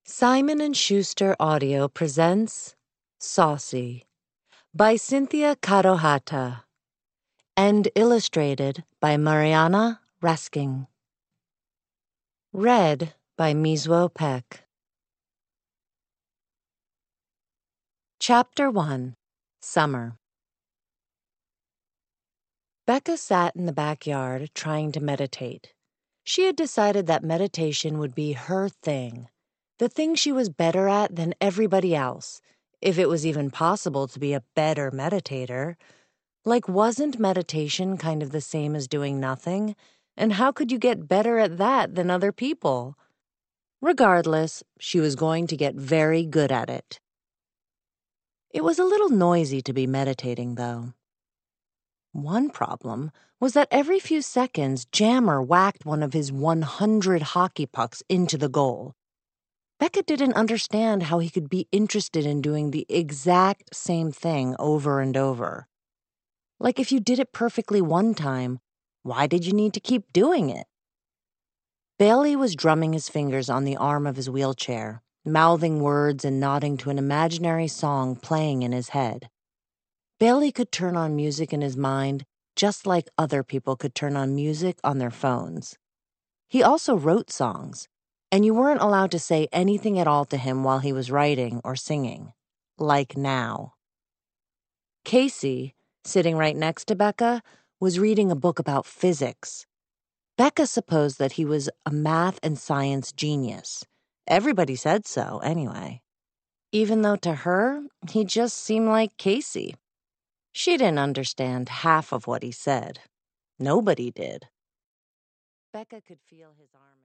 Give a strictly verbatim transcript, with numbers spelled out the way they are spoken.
Simon and Schuster Audio presents Saucy by Cynthia Kadohata and illustrated by Mariana Rasking. Read by Miswo Peck. Chapter one. Summer. Becca sat in the backyard trying to meditate. She had decided that meditation would be her thing. The thing she was better at than everybody else, if it was even possible to be a better meditator. Like, wasn't meditation kind of the same as doing nothing? And how could you get better at that than other people? Regardless, she was going to get very good at it. It was a little noisy to be meditating, though. One problem was that every few seconds, Jammer whacked one of his one hundred hockey pucks into the goal. Becca didn't understand how he could be interested in doing the exact same thing over and over. Like, if you did it perfectly one time, why did you need to keep doing it? Bailey was drumming his fingers on the arm of his wheelchair, mouthing words and nodding to an imaginary song playing in his head. Bailey could turn on music in his mind just like other people could turn on music on their phones. He also wrote songs, and you weren't allowed to say anything at all to him while he was writing or singing, like now. Casey, sitting right next to Becca, was reading a book about physics. Becca supposed that he was a math and science genius. Everybody said so, anyway. Even though to her, he just seemed like Casey. She didn't understand half of what he said. Nobody did. Becca could feel his arm